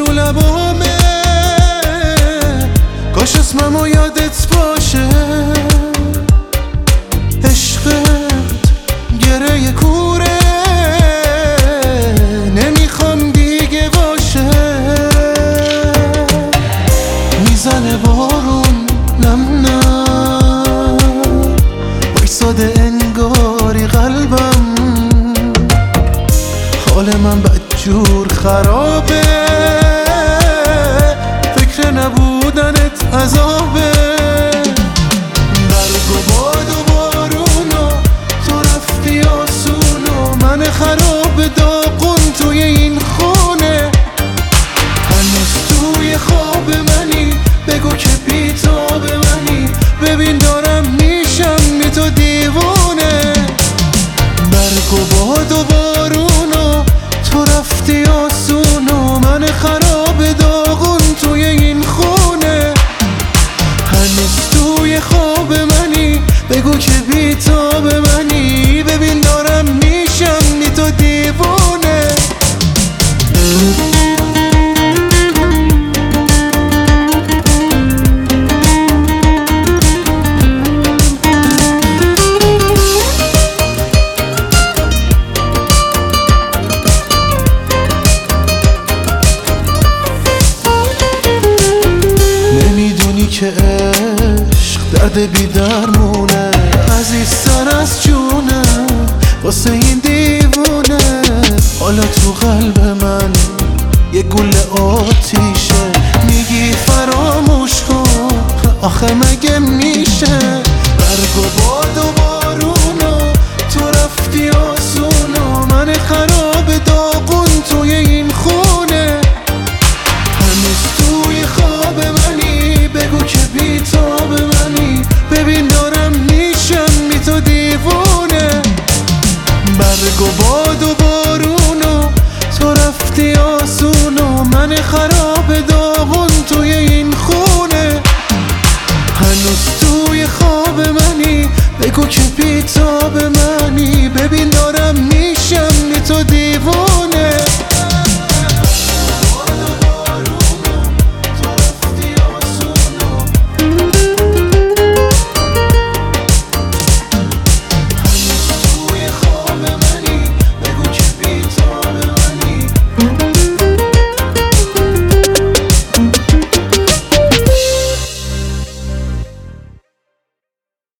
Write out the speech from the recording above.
رو لبامه، کاش اسممو یادت باشه. عشقت گره کوره، نمیخوام دیگه باشه. میزنه بارون نم نم، وایساده انگاری قلبم. حال من بدجور خرابه، فکر نبودنت عذابه. برگ و باد و بارونا، تو رفتی آسونا، من خراب داغون توی این خونه. هنوز توی خواب منی، بگو که بیتاب منی، ببین دارم میشم بی تو دیوونه. برگ و باد و بارونا، تو رفتی آسونا، من خراب داغون توی این خونه. هنوز توی خواب منی، بگو که بیتاب منی، ببین دارم میشم بی تو دیوونه. که عشق درد بی درمونه، عزیزتر از جونه واسه این دیوونه. حالا تو قلب من یه گل آتیشه، میگی فراموش کن، آخه مگه میشه؟